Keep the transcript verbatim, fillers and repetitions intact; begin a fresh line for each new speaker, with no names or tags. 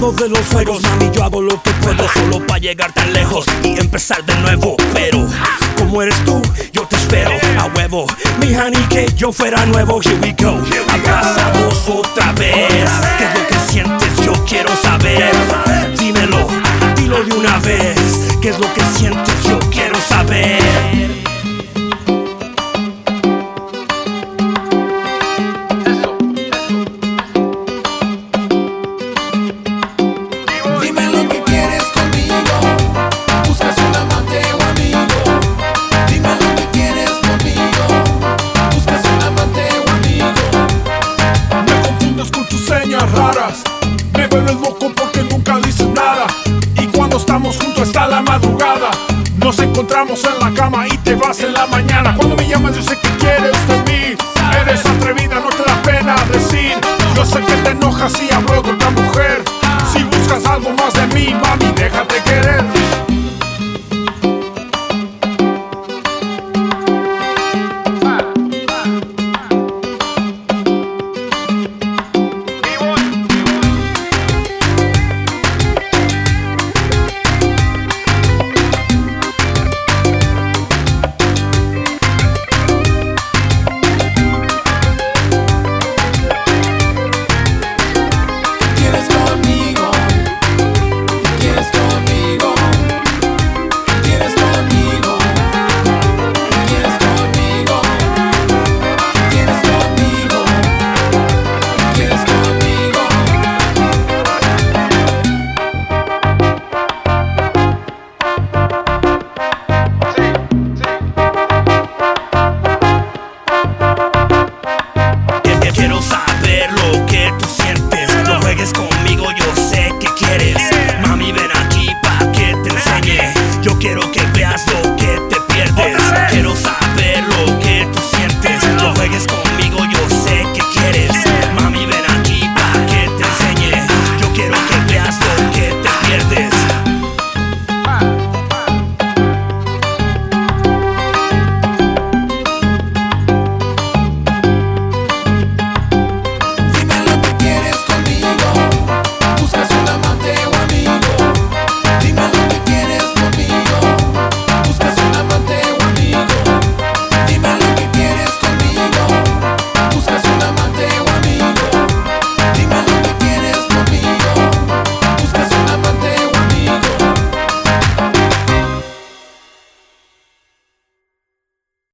cansado de los juegos, mami, yo hago lo que puedo solo pa' llegar tan lejos y empezar de nuevo. Pero, como eres tú, yo te espero a huevo. Mija, ni que yo fuera nuevo. Here we go, abrazados otra vez. ¿Qué es lo que sientes? Yo quiero saber. Dímelo, dilo de una vez. ¿Qué es lo que sientes? Yo quiero saber.
Raras, me vuelves loco porque nunca dices nada. Y cuando estamos juntos hasta la madrugada, nos encontramos en la cama y te vas en la mañana. Cuando me llamas yo sé que quieres de mí. Eres atrevida, no te da pena decir. Yo sé que te enojas y hablo de